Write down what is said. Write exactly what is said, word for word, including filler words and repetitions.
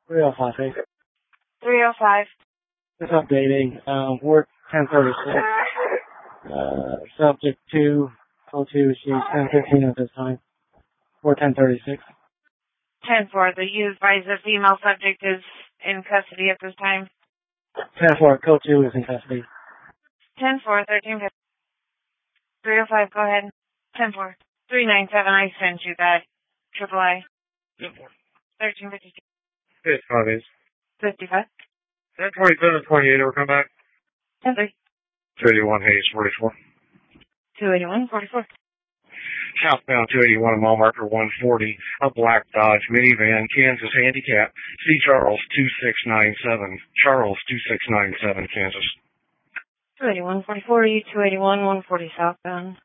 three oh five, hey. three oh five. Just updating. Um, work ten thirty-six. Uh, subject two, code two, she's ten fifteen at this time. Or ten thirty-six. ten four. The used by the female subject is in custody at this time. ten four, code two is in custody. ten four, thirteen fifty. three oh five, go ahead. ten four. three nine seven, I sent you that. Triple A. thirteen fifty-two. It's five eight. fifty-five. ten twenty-seven, twenty-eight, ever come back? ten three. two eighty-one Hayes, forty-four. two eighty-one, forty-four. Southbound two eighty-one, mile marker one forty, a black Dodge minivan, Kansas handicap. C. Charles two six nine seven. Charles two six nine seven, Kansas. two eighty-one, forty-four, two eighty-one, one forty southbound.